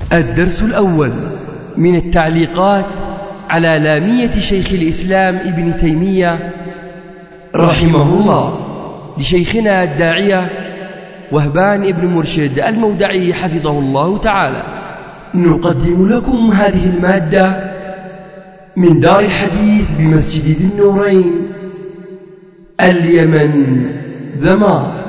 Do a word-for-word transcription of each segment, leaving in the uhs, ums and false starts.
الدرس الأول من التعليقات على لامية شيخ الإسلام ابن تيمية رحمه الله لشيخنا الداعية وهبان ابن مرشد المودعي حفظه الله تعالى. نقدم لكم هذه المادة من دار الحديث بمسجد ذي النورين، اليمن، ذمار.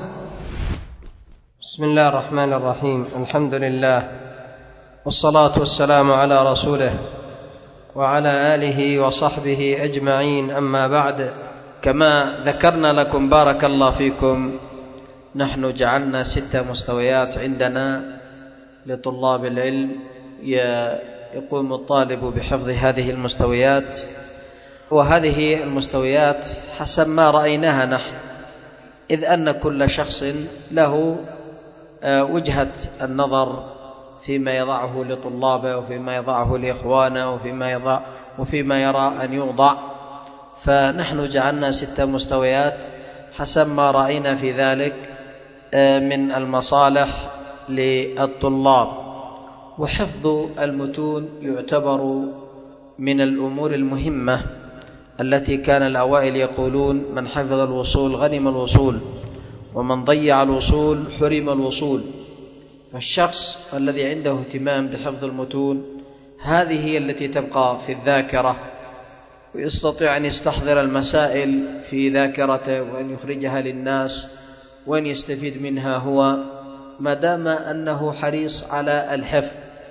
بسم الله الرحمن الرحيم. الحمد لله والصلاة والسلام على رسوله وعلى آله وصحبه أجمعين، أما بعد. كما ذكرنا لكم بارك الله فيكم، نحن جعلنا ست مستويات عندنا لطلاب العلم، يقوم الطالب بحفظ هذه المستويات، وهذه المستويات حسب ما رأيناها نحن، إذ أن كل شخص له وجهة النظر فيما يضعه لطلابه وفيما يضعه لإخوانه وفيما يضع وفيما يرى أن يوضع، فنحن جعلنا ست مستويات حسب ما رأينا في ذلك من المصالح للطلاب. وحفظ المتون يعتبر من الأمور المهمة التي كان الأوائل يقولون: من حفظ الوصول غنم الوصول، ومن ضيع الوصول حرم الوصول. فالشخص الذي عنده اهتمام بحفظ المتون، هذه هي التي تبقى في الذاكرة، ويستطيع أن يستحضر المسائل في ذاكرته وأن يخرجها للناس وأن يستفيد منها هو، ما دام أنه حريص على الحفظ.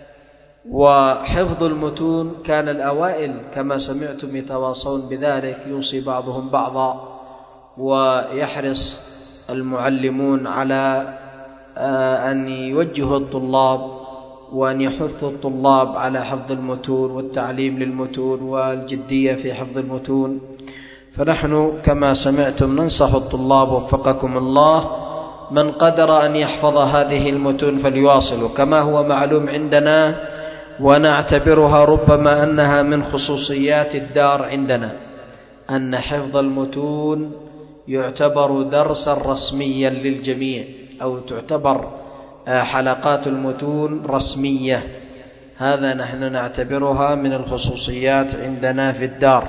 وحفظ المتون كان الأوائل كما سمعتم يتواصون بذلك، يوصي بعضهم بعضا، ويحرص المعلمون على أن يوجهوا الطلاب وأن يحثوا الطلاب على حفظ المتون والتعليم للمتون والجدية في حفظ المتون. فنحن كما سمعتم ننصح الطلاب وفقكم الله، من قدر أن يحفظ هذه المتون فليواصل، كما هو معلوم عندنا ونعتبرها ربما أنها من خصوصيات الدار عندنا، أن حفظ المتون يعتبر درسا رسميا للجميع، أو تعتبر حلقات المتون رسمية. هذا نحن نعتبرها من الخصوصيات عندنا في الدار،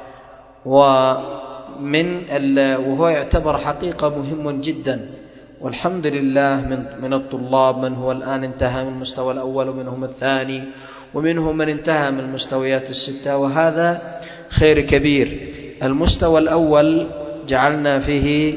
ومن وهو يعتبر حقيقة مهم جدا. والحمد لله من من الطلاب من هو الآن انتهى من المستوى الأول، ومنهم الثاني، ومنهم من انتهى من المستويات الستة، وهذا خير كبير. المستوى الأول جعلنا فيه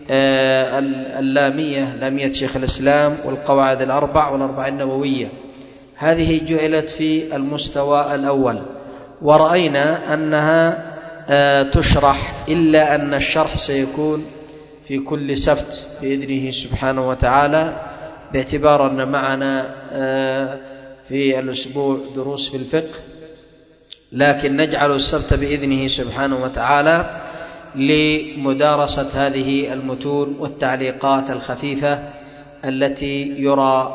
اللامية، لامية شيخ الإسلام، والقواعد الأربع والأربع النووية، هذه جعلت في المستوى الأول، ورأينا أنها تشرح، إلا أن الشرح سيكون في كل سبت بإذنه سبحانه وتعالى، باعتبار أن معنا في الأسبوع دروس في الفقه، لكن نجعل السبت بإذنه سبحانه وتعالى لمدارسة هذه المتون والتعليقات الخفيفة التي يرى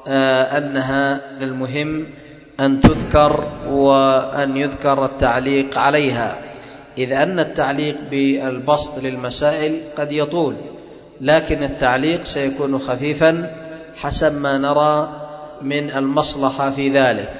أنها المهم أن تذكر، وأن يذكر التعليق عليها، إذ أن التعليق بالبسط للمسائل قد يطول، لكن التعليق سيكون خفيفا حسب ما نرى من المصلحة في ذلك.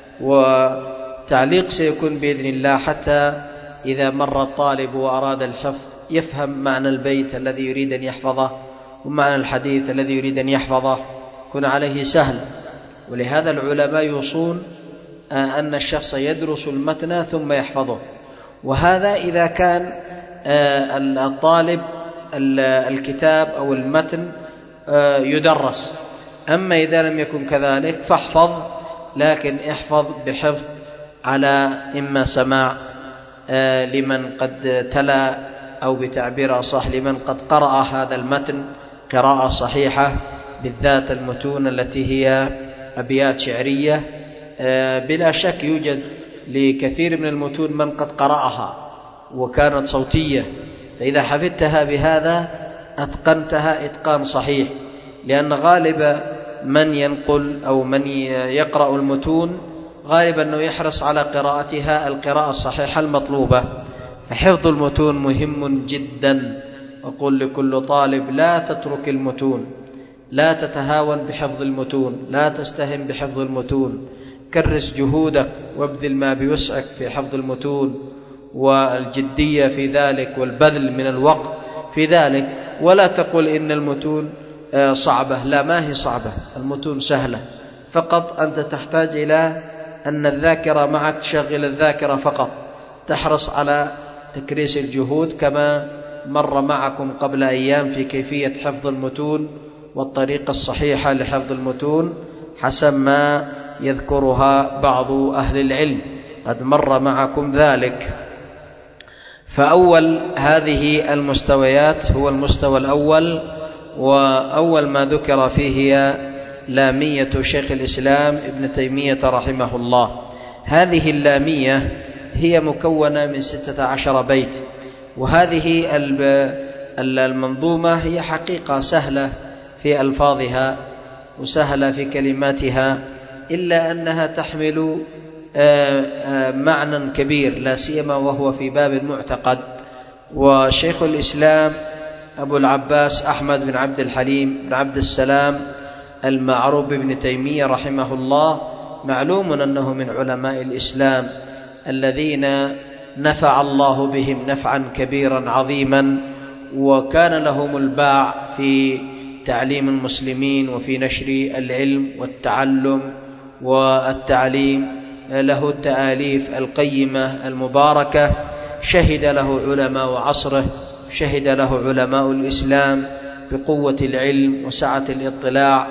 وتعليق سيكون بإذن الله حتى إذا مر الطالب وأراد الحفظ يفهم معنى البيت الذي يريد أن يحفظه ومعنى الحديث الذي يريد أن يحفظه، يكون عليه سهل. ولهذا العلماء يوصون أن الشخص يدرس المتن ثم يحفظه، وهذا إذا كان الطالب الكتاب أو المتن يدرس. أما إذا لم يكن كذلك فاحفظ، لكن احفظ بحفظ على إما سماع لمن قد تلا، أو بتعبير أصح لمن قد قرأ هذا المتن قراءة صحيحة، بالذات المتون التي هي أبيات شعرية. بلا شك يوجد لكثير من المتون من قد قرأها وكانت صوتية، فإذا حفظتها بهذا أتقنتها إتقان صحيح، لأن غالب من ينقل أو من يقرأ المتون غالبا أنه يحرص على قراءتها القراءة الصحيحة المطلوبة. فحفظ المتون مهم جدا، وقل لكل طالب لا تترك المتون، لا تتهاون بحفظ المتون، لا تستهن بحفظ المتون، كرس جهودك وابذل ما بوسعك في حفظ المتون والجدية في ذلك والبذل من الوقت في ذلك. ولا تقل إن المتون صعبة، لا، ما هي صعبة، المتون سهلة، فقط أنت تحتاج إلى أن الذاكرة معك، تشغل الذاكرة فقط، تحرص على تكريس الجهود كما مر معكم قبل أيام في كيفية حفظ المتون والطريقة الصحيحة لحفظ المتون حسب ما يذكرها بعض أهل العلم، قد مر معكم ذلك. فأول هذه المستويات هو المستوى الأول، وأول ما ذكر فيه هي لامية شيخ الإسلام ابن تيمية رحمه الله. هذه اللامية هي مكونة من ستة عشر بيت، وهذه المنظومة هي حقيقة سهلة في ألفاظها وسهلة في كلماتها، إلا أنها تحمل معنى كبير، لا سيما وهو في باب المعتقد. وشيخ الإسلام أبو العباس أحمد بن عبد الحليم بن عبد السلام المعروف بابن تيمية رحمه الله معلوم أنه من علماء الإسلام الذين نفع الله بهم نفعا كبيرا عظيما، وكان لهم الباع في تعليم المسلمين وفي نشر العلم والتعلم والتعليم. له التآليف القيمة المباركة، شهد له علماء عصره، شهد له علماء الإسلام بقوة العلم وسعة الاطلاع،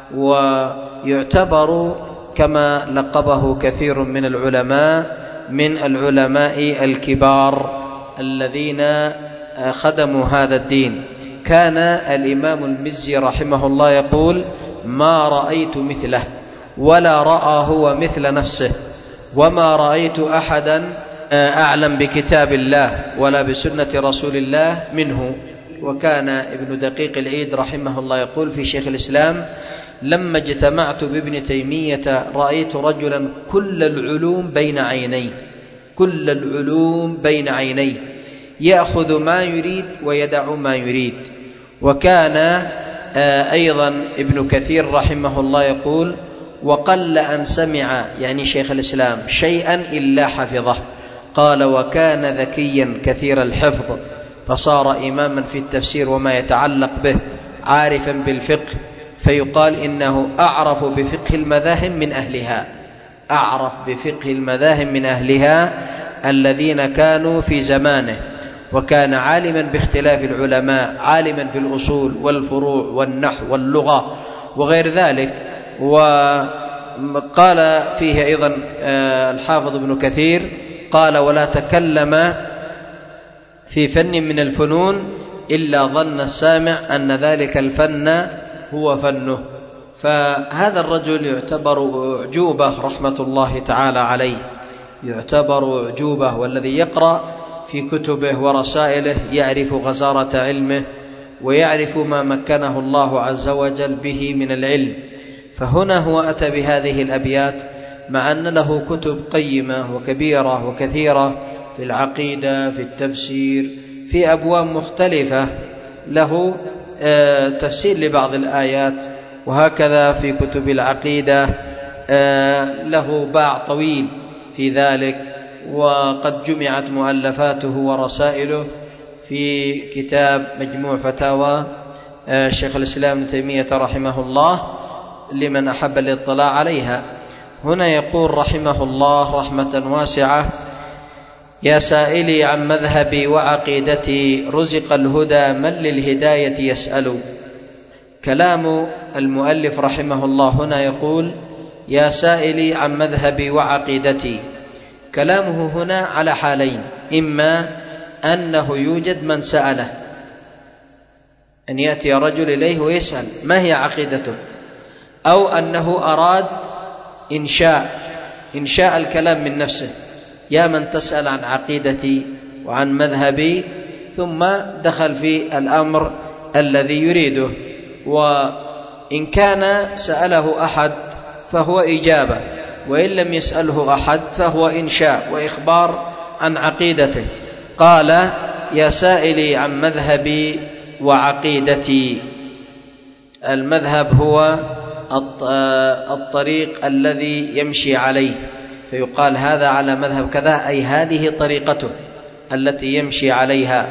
ويعتبر كما لقبه كثير من العلماء من العلماء الكبار الذين خدموا هذا الدين. كان الإمام المزي رحمه الله يقول: ما رأيت مثله ولا رأى هو مثل نفسه، وما رأيت أحدا أعلم بكتاب الله ولا بسنة رسول الله منه. وكان ابن دقيق العيد رحمه الله يقول في شيخ الإسلام: لما اجتمعت بابن تيمية رأيت رجلا كل العلوم بين عينيه، كل العلوم بين عينيه، يأخذ ما يريد ويدع ما يريد. وكان أيضا ابن كثير رحمه الله يقول: وقل أن سمع، يعني شيخ الإسلام، شيئا إلا حفظه. قال: وكان ذكيا كثير الحفظ، فصار إماما في التفسير وما يتعلق به، عارفا بالفقه، فيقال إنه أعرف بفقه المذاهب من أهلها، أعرف بفقه المذاهب من أهلها الذين كانوا في زمانه. وكان عالما باختلاف العلماء، عالما في الأصول والفروع والنحو واللغة وغير ذلك. وقال فيه أيضا الحافظ ابن كثير قال: ولا تكلم في فن من الفنون إلا ظن السامع أن ذلك الفن هو فنه. فهذا الرجل يعتبر أعجوبة رحمة الله تعالى عليه، يعتبر أعجوبة، والذي يقرأ في كتبه ورسائله يعرف غزارة علمه ويعرف ما مكنه الله عز وجل به من العلم. فهنا هو أتى بهذه الأبيات مع أن له كتب قيمة وكبيرة وكثيرة في العقيدة، في التفسير، في أبواب مختلفة، له تفسير لبعض الآيات، وهكذا في كتب العقيدة له باع طويل في ذلك. وقد جمعت مؤلفاته ورسائله في كتاب مجموع فتاوى شيخ الإسلام ابن تيمية رحمه الله لمن أحب الاطلاع عليها. هنا يقول رحمه الله رحمة واسعة: يا سائلي عن مذهبي وعقيدتي، رزق الهدى من للهداية يسأل. كلام المؤلف رحمه الله هنا يقول: يا سائلي عن مذهبي وعقيدتي. كلامه هنا على حالين: إما أنه يوجد من سأله، أن يأتي رجل إليه ويسأل ما هي عقيدته، أو أنه أراد إنشاء إنشاء الكلام من نفسه: يا من تسأل عن عقيدتي وعن مذهبي، ثم دخل في الأمر الذي يريده. وإن كان سأله أحد فهو إجابة، وإن لم يسأله أحد فهو إنشاء وإخبار عن عقيدته. قال: يا سائلي عن مذهبي وعقيدتي. المذهب هو الطريق الذي يمشي عليه، فيقال هذا على مذهب كذا، أي هذه طريقته التي يمشي عليها.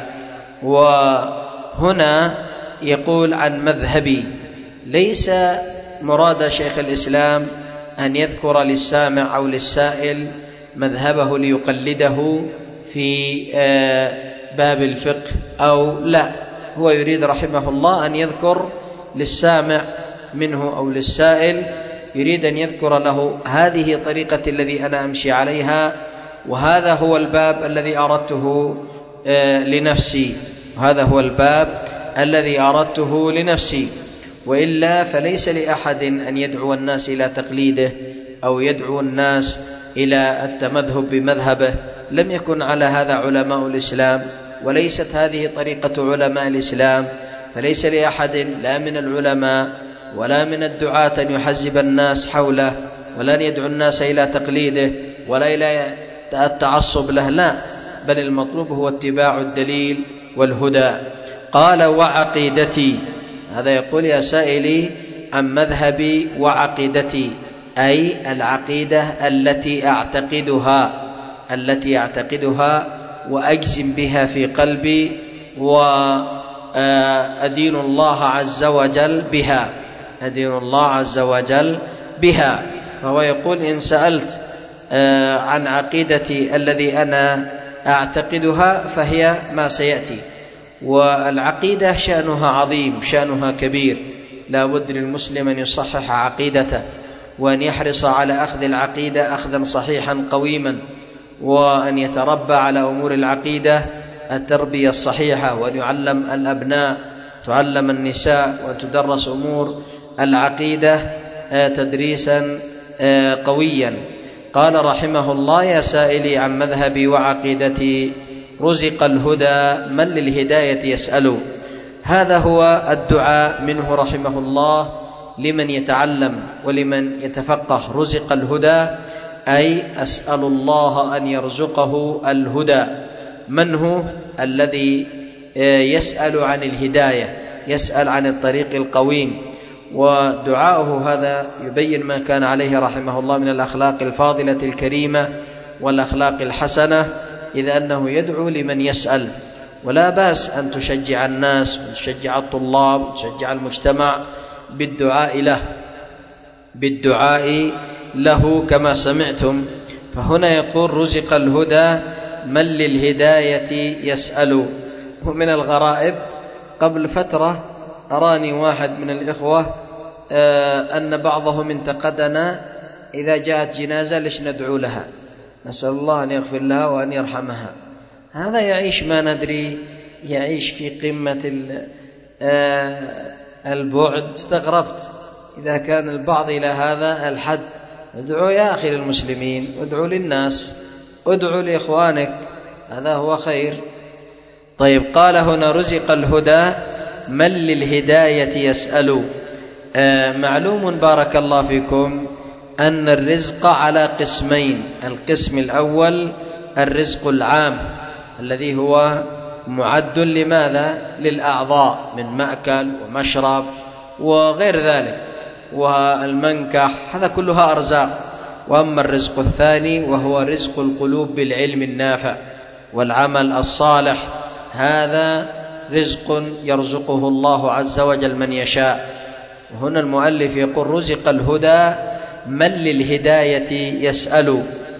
وهنا يقول عن مذهبي، ليس مراد شيخ الإسلام أن يذكر للسامع أو للسائل مذهبه ليقلده في باب الفقه أو لا، هو يريد رحمه الله أن يذكر للسامع منه أو للسائل، يريد أن يذكر له هذه طريقة الذي أنا أمشي عليها، وهذا هو الباب الذي أردته لنفسي، وهذا هو الباب الذي أردته لنفسي. وإلا فليس لأحد أن يدعو الناس إلى تقليده أو يدعو الناس إلى التمذهب بمذهبه، لم يكن على هذا علماء الإسلام، وليست هذه طريقة علماء الإسلام، فليس لأحد لا من العلماء ولا من الدعاة أن يحزب الناس حوله، ولا أن يدعو الناس إلى تقليده ولا إلى التعصب له، لا، بل المطلوب هو اتباع الدليل والهدى. قال وعقيدتي، هذا يقول يا سائلي عن مذهبي وعقيدتي، أي العقيدة التي أعتقدها التي أعتقدها وأجزم بها في قلبي، وأدين الله عز وجل بها أدين الله عز وجل بها. فهو يقول إن سألت عن عقيدتي الذي أنا أعتقدها فهي ما سيأتي. والعقيدة شأنها عظيم، شأنها كبير، لا بد للمسلم أن يصحح عقيدته، وأن يحرص على أخذ العقيدة أخذا صحيحا قويما، وأن يتربى على أمور العقيدة التربية الصحيحة، وأن يعلم الأبناء، تعلم النساء، وتدرس أمور العقيدة تدريسا قويا. قال رحمه الله يا سائلي عن مذهبي وعقيدتي، رزق الهدى من للهداية يسأل. هذا هو الدعاء منه رحمه الله لمن يتعلم ولمن يتفقه. رزق الهدى أي أسأل الله أن يرزقه الهدى. من هو الذي يسأل عن الهداية، يسأل عن الطريق القويم؟ ودعاؤه هذا يبين ما كان عليه رحمه الله من الأخلاق الفاضلة الكريمة والأخلاق الحسنة، إذ أنه يدعو لمن يسأل. ولا بأس أن تشجع الناس وتشجع الطلاب وتشجع المجتمع بالدعاء له بالدعاء له كما سمعتم. فهنا يقول رزق الهدى من للهداية يسأل. ومن الغرائب قبل فترة أراني واحد من الإخوة أن بعضهم انتقدنا إذا جاءت جنازة ليش ندعو لها، نسأل الله أن يغفر لها وأن يرحمها. هذا يعيش ما ندري، يعيش في قمة البعد. استغربت إذا كان البعض إلى هذا الحد. ادعوا يا أخي للمسلمين، ادعوا للناس، ادعوا لإخوانك، هذا هو خير. طيب قال هنا رزق الهدى من للهداية يسأل. معلوم بارك الله فيكم أن الرزق على قسمين. القسم الأول الرزق العام الذي هو معد لماذا؟ للأعضاء من مأكل ومشرب وغير ذلك، والمنكح، هذا كلها أرزاق. وأما الرزق الثاني وهو رزق القلوب بالعلم النافع والعمل الصالح، هذا رزق يرزقه الله عز وجل من يشاء. وهنا المؤلف يقول رزق الهدى من للهداية يسأل.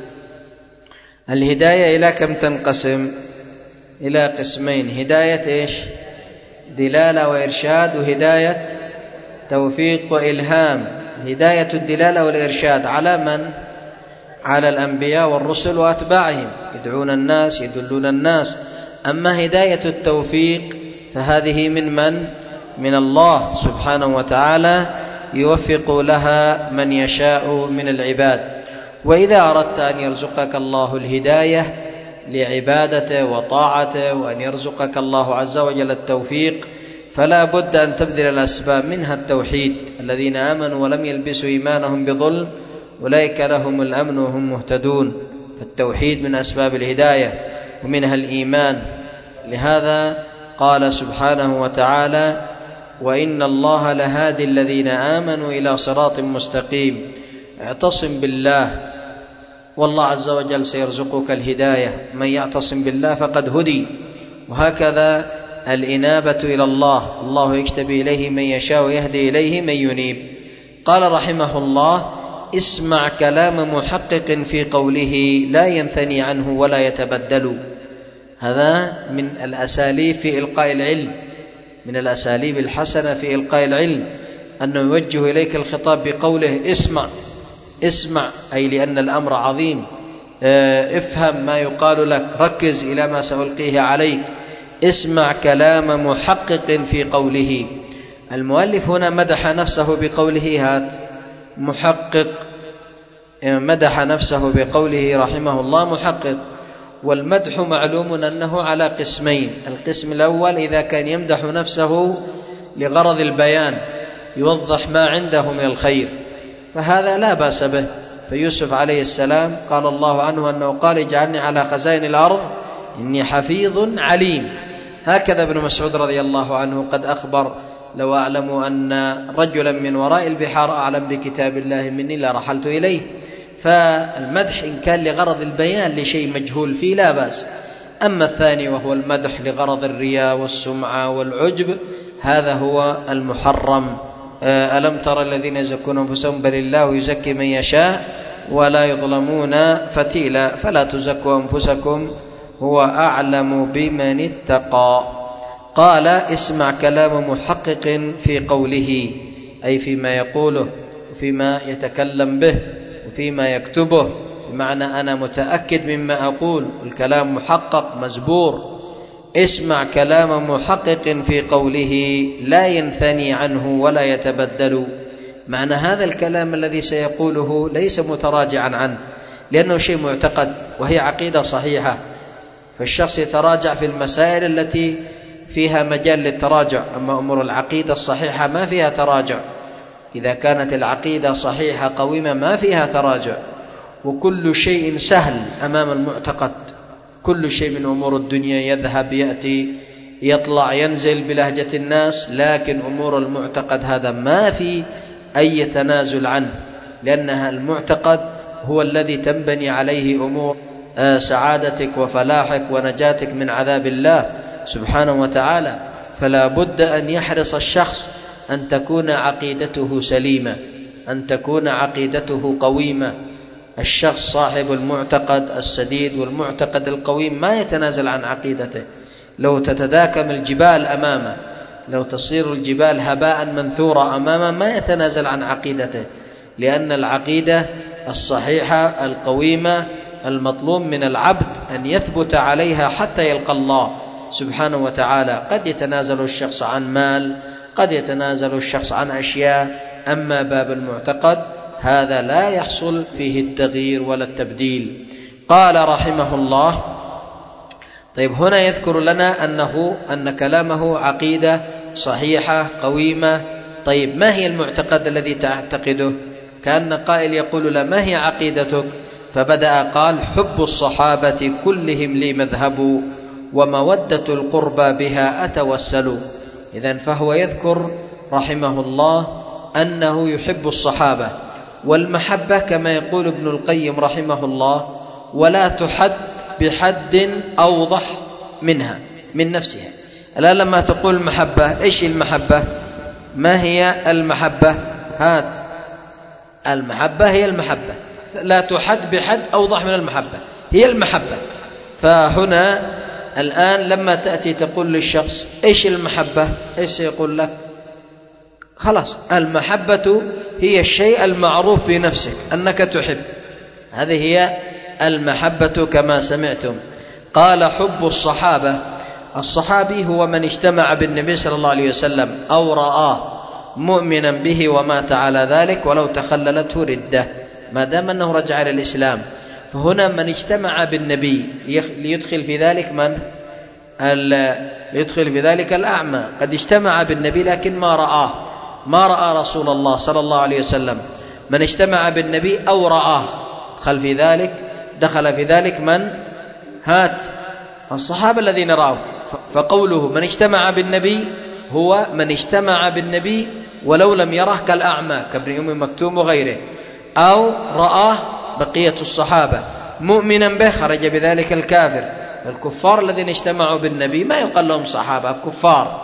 الهداية إلى كم تنقسم؟ إلى قسمين. هداية إيش؟ دلالة وإرشاد، وهداية توفيق وإلهام. هداية الدلالة والإرشاد على من؟ على الأنبياء والرسل وأتباعهم، يدعون الناس يدلون الناس. أما هداية التوفيق فهذه من من؟ من الله سبحانه وتعالى، يوفق لها من يشاء من العباد. وإذا أردت أن يرزقك الله الهداية لعبادته وطاعته، وأن يرزقك الله عز وجل التوفيق، فلا بد أن تبذل الأسباب، منها التوحيد. الذين آمنوا ولم يلبسوا إيمانهم بظلم أولئك لهم الأمن وهم مهتدون. فالتوحيد من أسباب الهداية ومنها الإيمان. لهذا قال سبحانه وتعالى وإن الله لهادي الذين آمنوا إلى صراط مستقيم. اعتصم بالله والله عز وجل سيرزقك الهداية، من يعتصم بالله فقد هدي. وهكذا الإنابة إلى الله، الله يجتبي إليه من يشاء ويهدي إليه من ينيب. قال رحمه الله: اسمع كلام محقق في قوله لا ينثني عنه ولا يتبدل. هذا من الأساليب في إلقاء العلم، من الأساليب الحسنة في إلقاء العلم أنه يوجه إليك الخطاب بقوله اسمع. اسمع أي لأن الأمر عظيم، افهم ما يقال لك، ركز إلى ما سألقيه عليك. اسمع كلام محقق في قوله. المؤلف هنا مدح نفسه بقوله هات محقق، مدح نفسه بقوله رحمه الله محقق. والمدح معلوم أنه على قسمين: القسم الأول إذا كان يمدح نفسه لغرض البيان، يوضح ما عنده من الخير، فهذا لا بأس به. فيوسف عليه السلام قال الله عنه أنه قال اجعلني على خزائن الأرض إني حفيظ عليم. هكذا ابن مسعود رضي الله عنه قد أخبر: لو أعلم أن رجلا من وراء البحار أعلم بكتاب الله مني لرحلت إليه. فالمدح إن كان لغرض البيان لشيء مجهول فيه لا بأس. أما الثاني وهو المدح لغرض الرياء والسمعة والعجب، هذا هو المحرم. ألم تر الذين يزكون أنفسهم بل الله يزكي من يشاء ولا يظلمون فتيلا فلا تزكوا أنفسكم هو أعلم بمن اتقى. قال: اسمع كلام محقق في قوله، أي فيما يقوله وفيما يتكلم به وفيما يكتبه، بمعنى أنا متأكد مما أقول، الكلام محقق مزبور. اسمع كلام محقق في قوله لا ينثني عنه ولا يتبدل. معنى هذا الكلام الذي سيقوله ليس متراجعا عنه، لأنه شيء معتقد وهي عقيدة صحيحة، فالشخص يتراجع في المسائل التي فيها مجال للتراجع. أما أمور العقيدة الصحيحة ما فيها تراجع، إذا كانت العقيدة صحيحة قويمة ما فيها تراجع. وكل شيء سهل أمام المعتقد، كل شيء من أمور الدنيا يذهب يأتي يطلع ينزل بلهجة الناس، لكن أمور المعتقد هذا ما في أي تنازل عنه، لأنها المعتقد هو الذي تنبني عليه أمور سعادتك وفلاحك ونجاتك من عذاب الله سبحانه وتعالى. فلا بد أن يحرص الشخص أن تكون عقيدته سليمة، أن تكون عقيدته قويمة. الشخص صاحب المعتقد السديد والمعتقد القويم ما يتنازل عن عقيدته. لو تتداكم الجبال أمامه، لو تصير الجبال هباء منثورا أمامه، ما يتنازل عن عقيدته، لأن العقيدة الصحيحة القويمة المطلوب من العبد أن يثبت عليها حتى يلقى الله سبحانه وتعالى. قد يتنازل الشخص عن مال، قد يتنازل الشخص عن أشياء، أما باب المعتقد هذا لا يحصل فيه التغيير ولا التبديل. قال رحمه الله: طيب هنا يذكر لنا أنه أن كلامه عقيدة صحيحة قويمة. طيب ما هي المعتقد الذي تعتقده؟ كأن قائل يقول له ما هي عقيدتك؟ فبدأ قال: حب الصحابة كلهم لي مذهب ومودة القربى بها أتوسل. إذن فهو يذكر رحمه الله أنه يحب الصحابة، والمحبة كما يقول ابن القيم رحمه الله ولا تحد بحد أوضح منها من نفسها. الآن لما تقول المحبة، إيش المحبة؟ ما هي المحبة؟ هات المحبة هي المحبة، لا تحد بحد أوضح من المحبة، هي المحبة. فهنا الآن لما تأتي تقول للشخص إيش المحبة، إيش يقول لك؟ خلاص، المحبة هي الشيء المعروف في نفسك أنك تحب، هذه هي المحبة كما سمعتم. قال: حب الصحابة. الصحابي هو من اجتمع بالنبي صلى الله عليه وسلم أو رآه مؤمنا به ومات على ذلك ولو تخللته ردة، ما دام أنه رجع إلى الإسلام. فهنا من اجتمع بالنبي ليدخل في ذلك من؟ ليدخل في ذلك الأعمى. قد اجتمع بالنبي لكن ما رآه، ما رأى رسول الله صلى الله عليه وسلم. من اجتمع بالنبي أو رآه دخل في ذلك دخل في ذلك من؟ هات الصحابة الذين رأوا. فقوله من اجتمع بالنبي هو من اجتمع بالنبي ولو لم يره كالأعمى كابن أم مكتوم وغيره، أو رآه بقية الصحابة مؤمنا به خرج بذلك الكافر. الكفار الذين اجتمعوا بالنبي ما يقال لهم صحابة، كفار،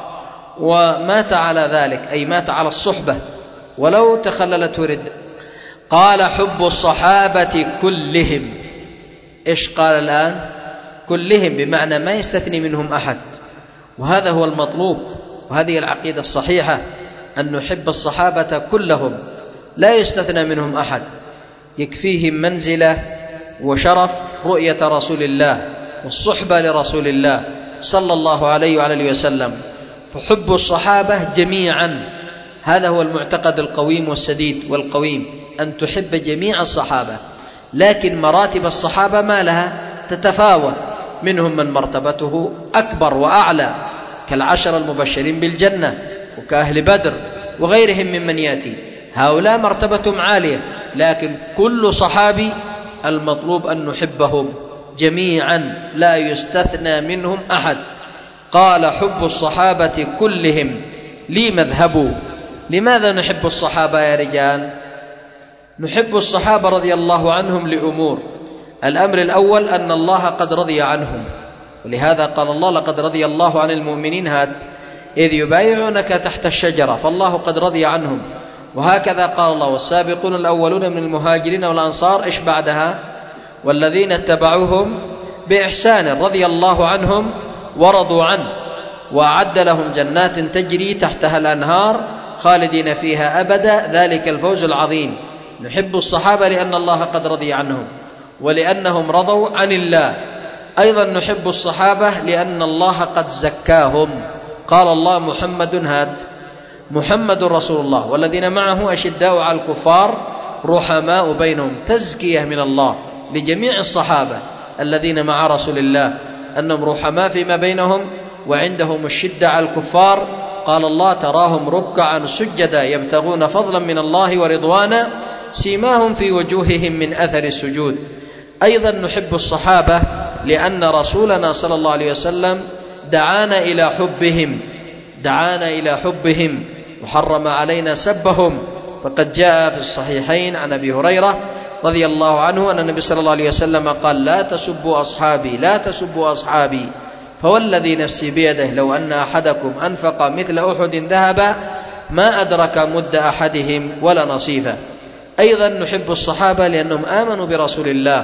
ومات على ذلك أي مات على الصحبة ولو تخللته ردة. قال حب الصحابة كلهم. إيش قال الآن؟ كلهم، بمعنى ما يستثني منهم أحد، وهذا هو المطلوب، وهذه العقيدة الصحيحة أن نحب الصحابة كلهم لا يستثنى منهم أحد، يكفيهم منزلة وشرف رؤية رسول الله والصحبة لرسول الله صلى الله عليه وعلى اله وسلم. فحب الصحابة جميعا هذا هو المعتقد القويم والسديد والقويم، أن تحب جميع الصحابة، لكن مراتب الصحابة ما لها تتفاوت، منهم من مرتبته أكبر وأعلى كالعشر المبشرين بالجنة وكأهل بدر وغيرهم ممن يأتي، هؤلاء مرتبتهم عالية، لكن كل صحابي المطلوب أن نحبهم جميعا لا يستثنى منهم أحد. قال حب الصحابة كلهم لي مذهب. لماذا نحب الصحابة يا رجال؟ نحب الصحابة رضي الله عنهم لأمور. الأمر الأول أن الله قد رضي عنهم، ولهذا قال الله لقد رضي الله عن المؤمنين هات إذ يبايعونك تحت الشجرة، فالله قد رضي عنهم. وهكذا قال الله والسابقون الأولون من المهاجرين والأنصار إيش بعدها؟ والذين اتبعوهم بإحسان رضي الله عنهم ورضوا عنه وأعد لهم جنات تجري تحتها الأنهار خالدين فيها أبدا ذلك الفوز العظيم. نحب الصحابة لأن الله قد رضي عنهم ولأنهم رضوا عن الله. أيضا نحب الصحابة لأن الله قد زكاهم. قال الله محمد هات محمد رسول الله والذين معه أشداء على الكفار رحماء بينهم، تزكية من الله لجميع الصحابة الذين مع رسول الله أنهم رحماء فيما بينهم وعندهم الشدة على الكفار. قال الله تراهم ركعا سجدا يبتغون فضلا من الله ورضوانا سيماهم في وجوههم من أثر السجود. أيضا نحب الصحابة لأن رسولنا صلى الله عليه وسلم دعانا إلى حبهم دعانا إلى حبهم وحرم علينا سبهم. فقد جاء في الصحيحين عن أبي هريرة رضي الله عنه أن النبي صلى الله عليه وسلم قال لا تسبوا أصحابي لا تسبوا أصحابي فوالذي نفسي بيده لو أن أحدكم أنفق مثل أحد ذهبا ما أدرك مد أحدهم ولا نصيفه. أيضا نحب الصحابة لأنهم آمنوا برسول الله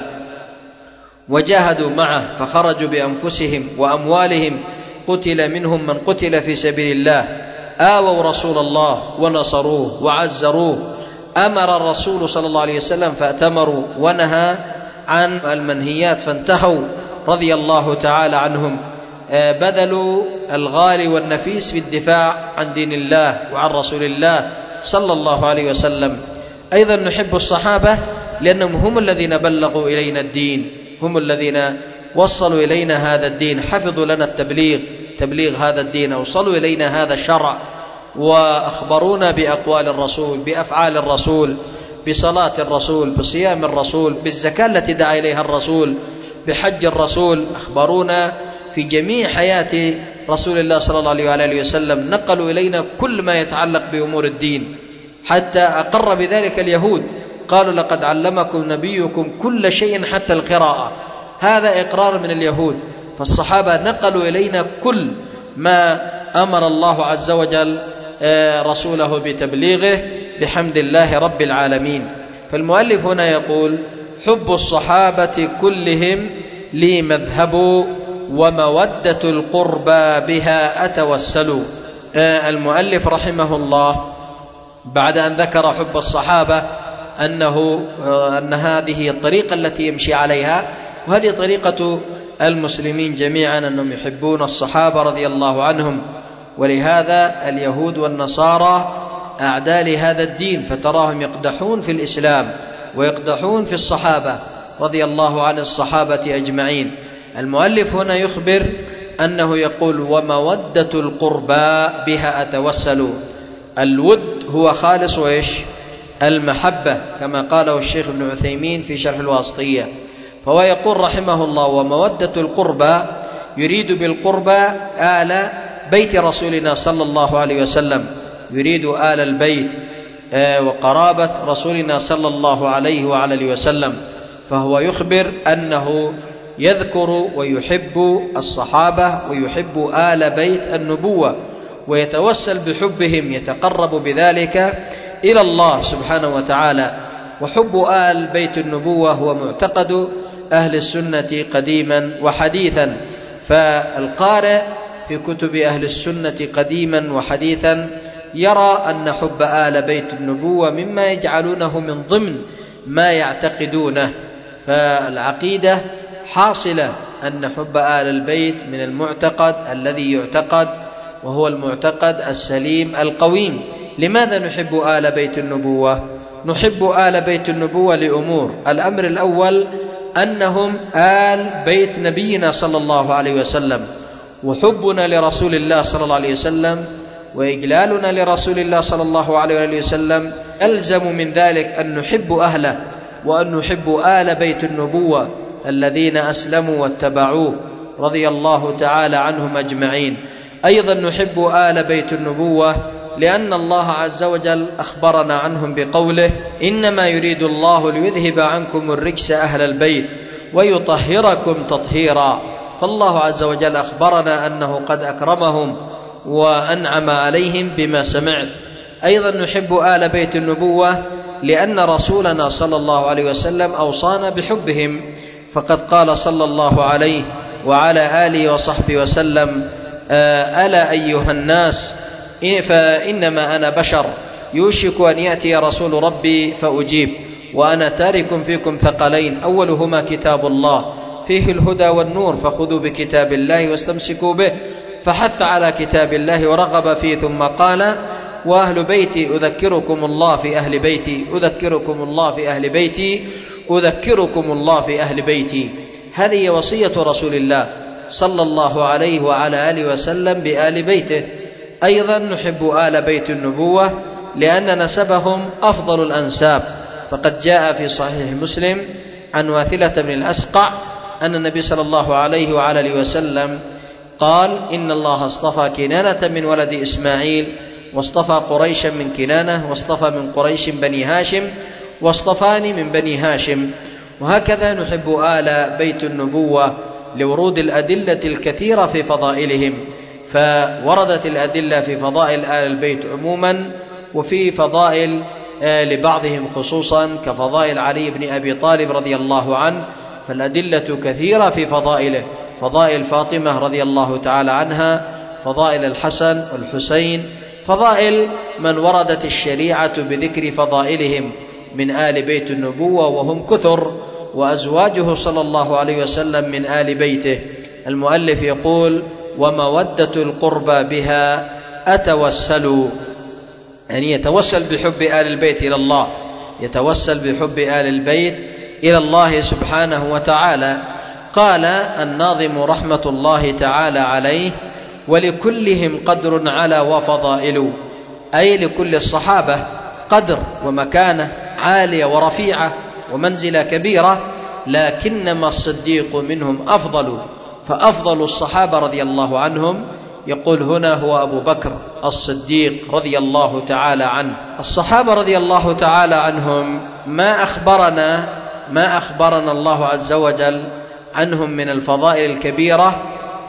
وجاهدوا معه فخرجوا بأنفسهم وأموالهم، قتل منهم من قتل في سبيل الله، آووا رسول الله ونصروه وعزروه. أمر الرسول صلى الله عليه وسلم فأتمروا ونهى عن المنهيات فانتهوا رضي الله تعالى عنهم، بذلوا الغالي والنفيس في الدفاع عن دين الله وعن رسول الله صلى الله عليه وسلم. أيضا نحب الصحابة لأنهم هم الذين بلغوا إلينا الدين، هم الذين وصلوا إلينا هذا الدين، حفظوا لنا التبليغ تبليغ هذا الدين، أوصلوا إلينا هذا الشرع وأخبرونا بأقوال الرسول بأفعال الرسول بصلاة الرسول بصيام الرسول بالزكاة التي دعا إليها الرسول بحج الرسول. أخبرونا في جميع حياة رسول الله صلى الله عليه وسلم، نقلوا إلينا كل ما يتعلق بأمور الدين حتى أقر بذلك اليهود، قالوا لقد علمكم نبيكم كل شيء حتى القراءة، هذا إقرار من اليهود. فالصحابة نقلوا إلينا كل ما أمر الله عز وجل رسوله بتبليغه بحمد الله رب العالمين. فالمؤلف هنا يقول حب الصحابة كلهم لي مذهب ومودة القربى بها أتوسل. المؤلف رحمه الله بعد أن ذكر حب الصحابة أنه أن هذه الطريقة التي يمشي عليها، وهذه طريقة المسلمين جميعا أنهم يحبون الصحابة رضي الله عنهم، ولهذا اليهود والنصارى أعداء لهذا الدين فتراهم يقدحون في الإسلام ويقدحون في الصحابة رضي الله عن الصحابة أجمعين. المؤلف هنا يخبر أنه يقول ومودة القربى بها أتوسل. الود هو خالص وإيش المحبة كما قاله الشيخ ابن عثيمين في شرح الواسطية. فهو يقول رحمه الله ومودة القربى يريد بالقربى آل بيت رسولنا صلى الله عليه وسلم، يريد آل البيت وقرابة رسولنا صلى الله عليه وعلى وسلم، فهو يخبر أنه يذكر ويحب الصحابة ويحب آل بيت النبوة، ويتوسل بحبهم، يتقرب بذلك إلى الله سبحانه وتعالى. وحب آل بيت النبوة هو معتقد أهل السنة قديما وحديثا، فالقارئ في كتب أهل السنة قديما وحديثا يرى أن حب آل بيت النبوة مما يجعلونه من ضمن ما يعتقدونه، فالعقيدة حاصلة أن حب آل البيت من المعتقد الذي يعتقد، وهو المعتقد السليم القويم. لماذا نحب آل بيت النبوة؟ نحب آل بيت النبوة لأمور. الأمر الأول أنهم آل بيت نبينا صلى الله عليه وسلم، وحبنا لرسول الله صلى الله عليه وسلم وإجلالنا لرسول الله صلى الله عليه وسلم ألزم من ذلك أن نحب أهله، وأن نحب آل بيت النبوة الذين أسلموا واتبعوه رضي الله تعالى عنهم أجمعين. أيضا نحب آل بيت النبوة لأن الله عز وجل أخبرنا عنهم بقوله: إنما يريد الله ليذهب عنكم الرجس أهل البيت ويطهركم تطهيرا. فالله عز وجل أخبرنا أنه قد أكرمهم وأنعم عليهم بما سمعت. أيضا نحب آل بيت النبوة لأن رسولنا صلى الله عليه وسلم أوصانا بحبهم، فقد قال صلى الله عليه وعلى آله وصحبه وسلم: ألا أيها الناس فإنما أنا بشر يوشك أن يأتي رسول ربي فأجيب، وأنا تارك فيكم ثقلين أولهما كتاب الله فيه الهدى والنور، فخذوا بكتاب الله واستمسكوا به. فحث على كتاب الله ورغب فيه، ثم قال: وأهل بيتي أذكركم الله في أهل بيتي أذكركم الله في أهل بيتي أذكركم الله في أهل بيتي. هذه وصية رسول الله صلى الله عليه وعلى آله وسلم بآل بيته. أيضا نحب آل بيت النبوة لأن نسبهم أفضل الأنساب، فقد جاء في صحيح مسلم عن واثلة بن الأسقع أن النبي صلى الله عليه وعلى آله وسلم قال: إن الله اصطفى كنانة من ولد إسماعيل، واصطفى قريشا من كنانة، واصطفى من قريش بني هاشم، واصطفاني من بني هاشم. وهكذا نحب آل بيت النبوة لورود الأدلة الكثيرة في فضائلهم، فوردت الأدلة في فضائل آل البيت عموما، وفي فضائل لبعضهم خصوصا كفضائل علي بن أبي طالب رضي الله عنه، فالأدلة كثيرة في فضائله، فضائل فاطمة رضي الله تعالى عنها، فضائل الحسن والحسين، فضائل من وردت الشريعة بذكر فضائلهم من آل بيت النبوة وهم كثر، وأزواجه صلى الله عليه وسلم من آل بيته. المؤلف يقول: ومودة القربى بها أتوسل، يعني يتوسل بحب آل البيت إلى الله، يتوسل بحب آل البيت إلى الله سبحانه وتعالى. قال الناظم رحمة الله تعالى عليه: ولكلهم قدر على وفضائل، أي لكل الصحابة قدر ومكانة عالية ورفيعة ومنزلة كبيرة، لكنما الصديق منهم أفضل، فأفضل الصحابة رضي الله عنهم يقول هنا هو أبو بكر الصديق رضي الله تعالى عنه. الصحابة رضي الله تعالى عنهم ما أخبرنا ما أخبرنا الله عز وجل عنهم من الفضائل الكبيرة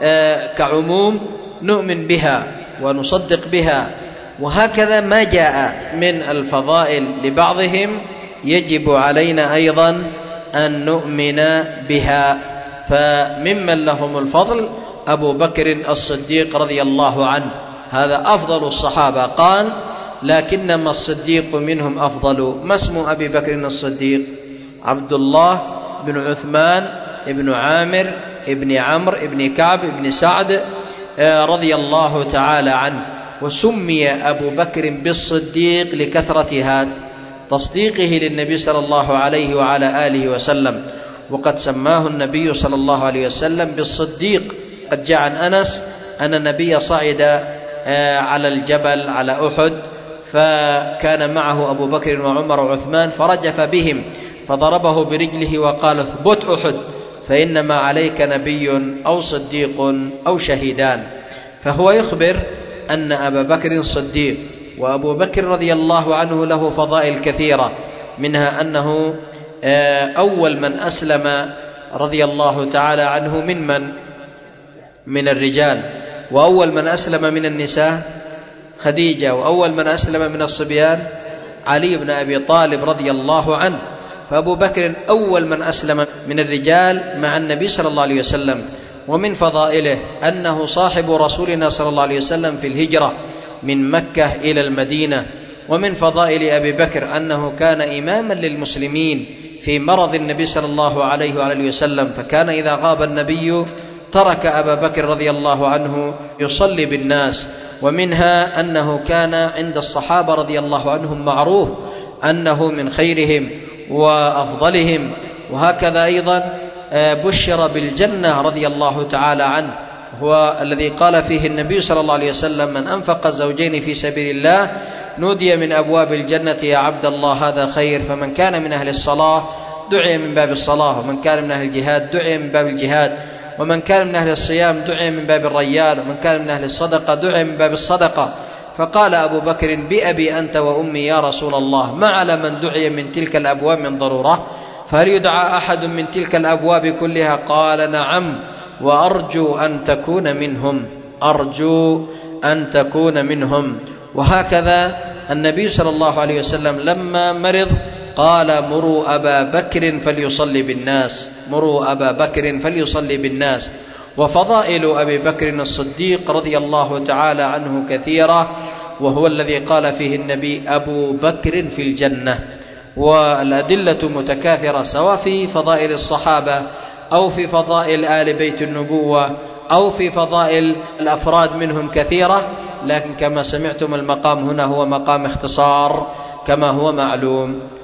كعموم نؤمن بها ونصدق بها، وهكذا ما جاء من الفضائل لبعضهم يجب علينا أيضا أن نؤمن بها. فممن لهم الفضل أبو بكر الصديق رضي الله عنه، هذا أفضل الصحابة. قال: لكنما الصديق منهم أفضل. ما اسم أبي بكر الصديق؟ عبد الله بن عثمان بن عامر بن عمرو بن كعب بن سعد رضي الله تعالى عنه. وسمي أبو بكر بالصديق لكثرة هات تصديقه للنبي صلى الله عليه وعلى آله وسلم، وقد سماه النبي صلى الله عليه وسلم بالصديق. قد جاء عن أنس أن النبي صعد على الجبل على أحد، فكان معه أبو بكر وعمر وعثمان، فرجف بهم فضربه برجله وقال: اثبت أحد فإنما عليك نبي أو صديق أو شهيدان. فهو يخبر أن أبا بكر صديق، وأبو بكر رضي الله عنه له فضائل كثيرة، منها أنه أول من أسلم رضي الله تعالى عنه من من من الرجال، وأول من أسلم من النساء خديجة، وأول من أسلم من الصبيان علي بن أبي طالب رضي الله عنه. فأبو بكر أول من أسلم من الرجال مع النبي صلى الله عليه وسلم. ومن فضائله أنه صاحب رسولنا صلى الله عليه وسلم في الهجرة من مكة إلى المدينة. ومن فضائل أبي بكر أنه كان إماما للمسلمين في مرض النبي صلى الله عليه وآله وسلم، فكان إذا غاب النبي ترك أبا بكر رضي الله عنه يصلي بالناس. ومنها أنه كان عند الصحابة رضي الله عنهم معروف أنه من خيرهم وأفضلهم. وهكذا أيضا بشر بالجنة رضي الله تعالى عنه، هو الذي قال فيه النبي صلى الله عليه وسلم: من أنفق الزوجين في سبيل الله نودي من أبواب الجنة يا عبد الله هذا خير. فمن كان من أهل الصلاة دعي من باب الصلاة، ومن كان من أهل الجهاد دعي من باب الجهاد، ومن كان من أهل الصيام دعي من باب الريان، ومن كان من أهل الصدقة دعي من باب الصدقة. فقال أبو بكر: بأبي أنت وأمي يا رسول الله، ما على من دعي من تلك الأبواب من ضرورة؟ فهل يدعى أحد من تلك الأبواب كلها؟ قال: نعم، وأرجو أن تكون منهم، أرجو أن تكون منهم. وهكذا النبي صلى الله عليه وسلم لما مرض قال: مروا أبا بكر فليصلي بالناس، مروا أبا بكر فليصلي بالناس. وفضائل أبي بكر الصديق رضي الله تعالى عنه كثيرة، وهو الذي قال فيه النبي: أبو بكر في الجنة. والأدلة متكاثرة سواء في فضائل الصحابة أو في فضائل آل بيت النبوة أو في فضائل الأفراد منهم كثيرة، لكن كما سمعتم المقام هنا هو مقام اختصار كما هو معلوم.